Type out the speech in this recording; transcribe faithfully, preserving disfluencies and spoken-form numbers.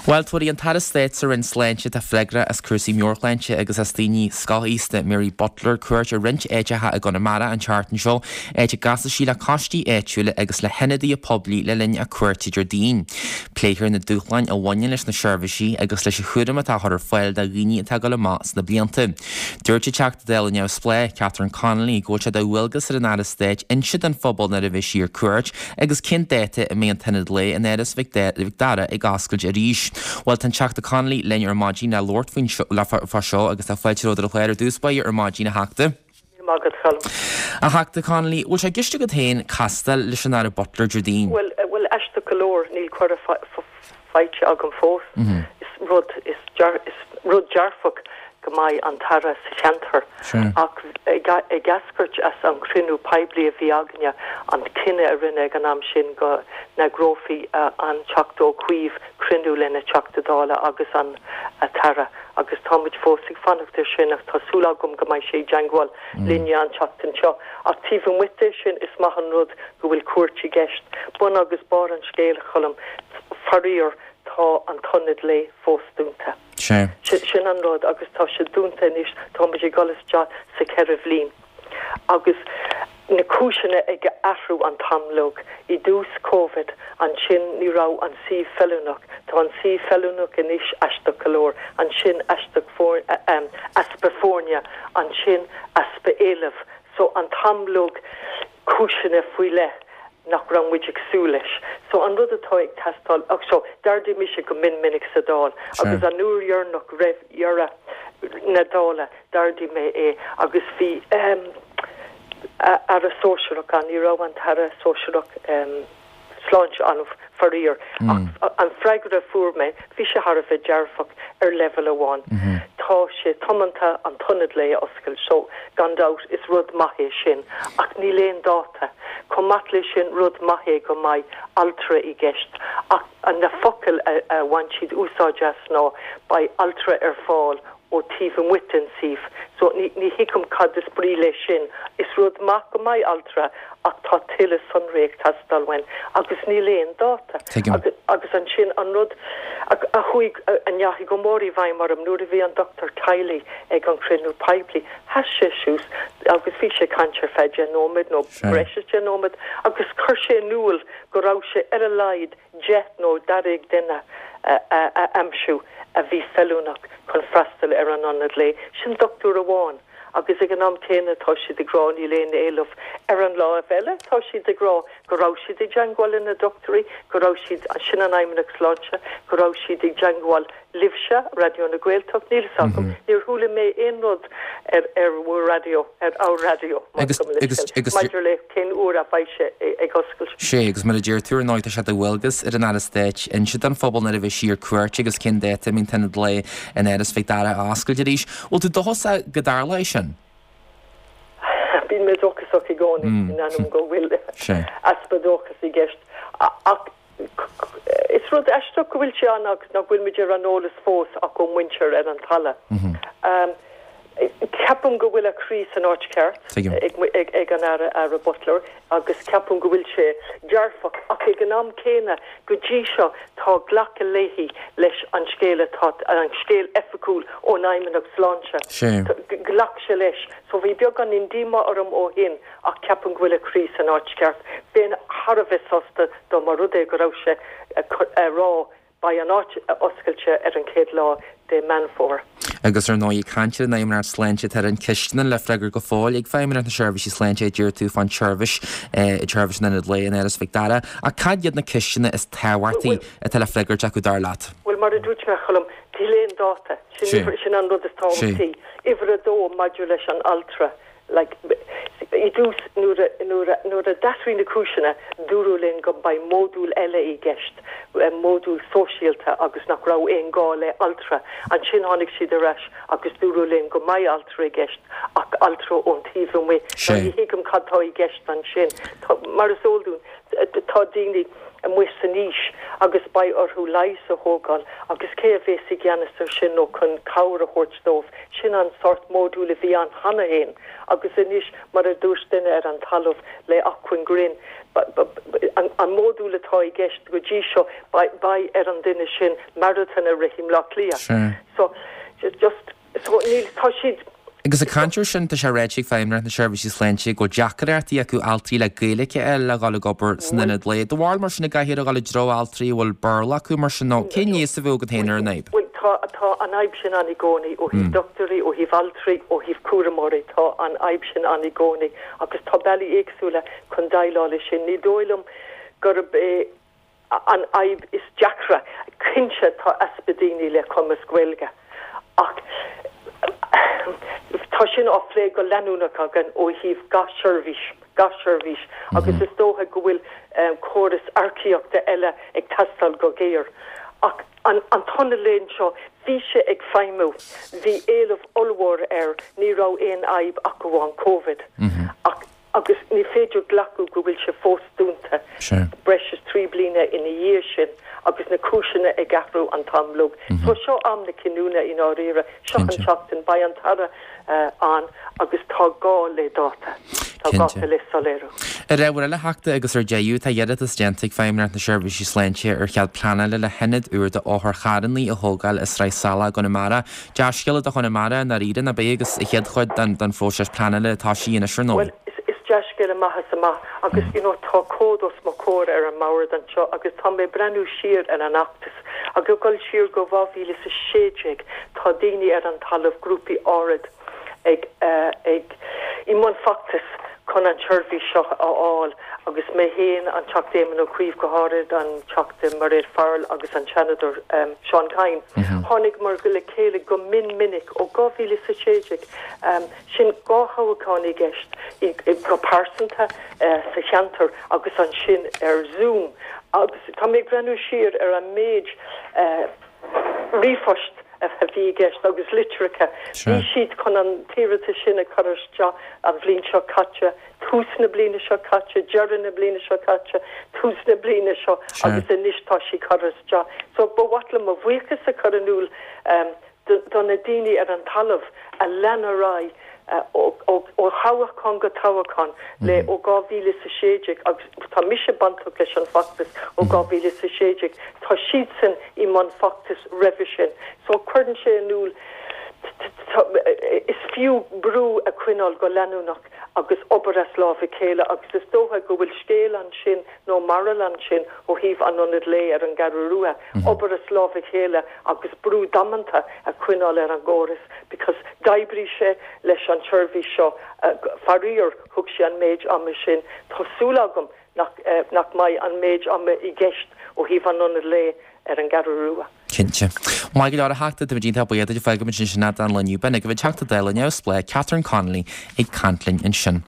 Well tuaí an tar States ar in sléinte a freigra as cuasí Muirchleinte agus as daoine scaíiste Mary Butler cuairt a rint éidethe a gonamara an chartan seo éide gasa sí le costí éitiúile agus le henadaí a poblí le linn a cuairtidir daoin. Pléithir na dúchlein a bhaine leis na seirbhísí agus leis a chuúdam atá thar foiil de riine atá go le más na blianta. Dúirte teach déil neo splé Catherine Connolly goilte de bhfuilgus ar an tar State insiad an phobal na rahí sír cuairt agus cin déite a méon tenad le an éras vicdara ag ascail a ríis. Well tan teach de Connolly lenne ar mágin na Lord faoin le fa seo agus a fáilteród a chuir dús ba ar mágin a hachta. A hachta Connolly, bhfuil sé giste go tain castal leis an tar Butler Jardine. Well, well, eiste golóir níl chuir a fáilte agam fós. Is rud is jar is rud jarfach go mai an tara sa cheantar. Ach e gascurt as an crinú paibli a bhí agna an cinenne a rinne gan am sin go na grofi uh, an teachtó cuiomh crinú lena teachtadála agus an a tara agus táid fósig fanachtar sin ach tásúla gom go mai sé deanghil linne an teachtain seo. Ach tíhann wite sin is maithan rud go bhfuil cuairtí gceist. Bun agus bar an scéal cholam faríor tá an tonid le fósdúnta. Sure. Sin an rud agus tá sé dúnta níos tá sé golas ja sa ceirh lín. Agus na cúisina ag ahrú an tamlóg I dús COVID an sin ní rá an sí fellúnach. Tá an sí fellúnach in níos eiste golóir an sin eiste for um, asperfornia an sin aspa éileh. So an tamlóg cúisina faoi le nach ran which exúlis. So an rud atá ag testáil ach so dardi mi se go min minnig sa dáil. Agus an nuair dhearnach raibh dhearra na dála dardi me é agus bhí um, ar a sóisiúach an ní rá an tar a sóisiúach um, sláinte an faríor. Mm. An freigur a fuair me bhí se har a bheith dearfach ar level amháin. Mm-hmm. Tá sé tomanta an tunnad le oscail so gandát is rud maithé sin ach ní léon dáta. Com mat lei sin rud maithé go mai altra I gceist ach an na focail a, a bhain siad úsáideas ná ba altra ar fáil ó tíomh witan síf. So ní, ní hicum cad is brí lei sin is rud maith go mai altra ach tá tuile sunréig tastalhain agus ní léon dáta. Agus, agus an sin an rud a, a chuig an jahi go mórí bhaim mar am nuair a bhí an Doctor Tiley ag an crinú pipli has sé siús agus bhí sé cancer fé genómid nó breise genómid agus chur sé núil go rá sé ar a laid jet nó darig duine uh, uh, uh, amsú a bhí fellúnach chun freistal ar an anad le sin doctor amháin agus ag an am téine tá si de grá ní léon éileh ar an lá a bheile tá si de grá go rá si de deanghil in na doctorí go rá si sin an aimimeach sláinte go rá si de deanghil livse radio na Gaeltach níl sagam níor thula mé éon rud ar ar bhfuair radio ar á radio agus agus maidir le cén uair a bhaise ag oscail sé agus mar a dtíir túr náid a se bhfuilgus ar an State in si an phobal na a bheith siar cuairt agus cin déite mín tenad le an éras feicdára ascail de ríis ó tú dohosa godar lei sin bín mé dochas ó i gáin in anm go bhfuil aspa dochas I gceist ach is rud eiste go bhfuil sé an agus nach bhfuil meidir an ólas fós ach go muintir ar an talla. Ceapam go bhfuil a crís an áitceart ag an ar a Butler agus ceapam go bhfuil sé dearfach ach ag an am céine go dtí seo tá ghlacha léhí leis an scéile tá an scéal efficúil ó naimimeach sláinte glach sé leis so bhí beag an indíma orm ó hin ach ceapam go bhfuil a crís an áitceart ben Harbheith sosta do mar rudé go rá sé rá ba an áit oscailte ar an céad lá de manfor. Agus ar nóí cantir na imar sláinte tar an cistna le freigur go fáil ag féimar an seirbhísí sláinte dúir tú fan seirbhís i seirbhís na le in éras vicdara a cad iad na cistna is táhairtaí a tal freigur teach dar leat. Well mar a dúirt me cholam tíléon dáta sin sin an rud is táhairtaí ifar a dó maidiú leis an altra like I dús nuair a datrí na cúisina dúrúlinn go ba módúl eile I gceist módúl sóisialta agus nach rá éon gá le altra an sin tháinig siad a reis agus dúrúlinn go mai altra I gceist ach altra ón tíomh mé híigem cadtá I gceist an sin mar is óldún tá daoine a mu san níis agus bai orthú leis a hógáil agus cé a bhés i gceannas sin nó chun cabhar a thuirtómh sin an sort módúla bhí an hana héin agus inis mar a dús duine ar an talamh le acuin grin an, an módúla tá i gceist go dtí seo bai ar an duine sin marathon a rihím lech lia. So just so níl tá siad agus a cantir sin tá sé réitigh féimnar na seirbhísí sléinte go deacairtaí acu altaí le gaalacha eile a gála gobar sanna le do bháil mar sinna gaiithir a gála dro altaí bhfuil burla acu mar sin nó cé níos a bhú go téanaar naib. Tá tá an aib sin an i gcónaí ó híh doctorí ó híh altaí ó híh cuaramóí tá an aib sin an i gcónaí agus tá bailí éagsúla chun daileála sin ní dóilm gur an aib is deacra cinse tá aspadíní le chumas ghuilge ach tá sin áflé go leanúnach agan ó híh gasirvís gasirvís agus is dótha go bhfuil choras arciíochta eile ag tastal go géir ach an an tonna léon seo bhí sé ag feimú hí éileh olmhór ar ní rá éon aib acu bháin COVID ach agus ní féidir glacu go bhfuil se fós dúnta breis trí bliana ina dhé sin agus na cúisina ag gahrú an tamlúg. So seo am na cinúna in áíire seo an seachtain ba an tara an agus tá gá le dáta. Tá gáta le soléireach. A raibhar le heachta agus ar déú tá dhéad is déantaigh féimnar na seirbhísí sléinte ar chead planile le henad uair de áthar charannaí a thógáil is rá sala Connemara. Deasciile a Connemara na ríide na bé agus i chead chuid den fóseis planile tá sína sin nó. Deascail a maithe sama agus you know, tá códos má cóir ar an mabhar an seo agus tá mé brenn siar ar an achtas a go gáil siar go bhhaíle sa séideag tá daoine ar an talamh grúpi árid ag ag i món factas chun an tseirbhí seo áil agus mé héin an teach déman ó cuomh go háirid an teachta mar réad Farrell agus an senador um, Sean Cain. Tháinig mar go le céile go min minic ó gáhíle sa séideag um, sin gáthhaáin i gceist i go pásanta uh, sa cheantar agus an sin ar Zoom agus tá mé brenn siar ar an méid uh, rifost a bhí gceist agus literacha. Bhí siad chun an tíireta sinna chuiriste an bblin seo caite, túsna blina seo caite, dearanna blina seo caite, túsna blina seo agus inis tá sí chuiriste. So ba watla a bhuichas a chuanúil um, donna daoine ar an talamh a lenará ó haachán go táhaán le ó gáhíle sa séideag agus tá mise bantu leis an factas ó gáhíle sa séideag tá siad san i man factas revision so chuann sé anúil is fiú brú a cuineáil go leanúnach agus obair láfa chéile agus is dótha go bhfuil scéal an sin nó maral an sin ó híh anionad lé ar an garú ruúa obair láfa chéile agus brú damananta a cuineáil ar an ggóras because daibrí sé leis an tseirbhí seo faríor thug sé an méid ama sin tásúlagam nach uh, nach mai an méid ama i gceist ó híh anionad lé ar an garú ruúa. Cinse. Má go leir heachta do dtí buiad a feigim sin sinna an leniu ben a go bh teachta déile neos le Catherine Connolly ag cantlinn in sin.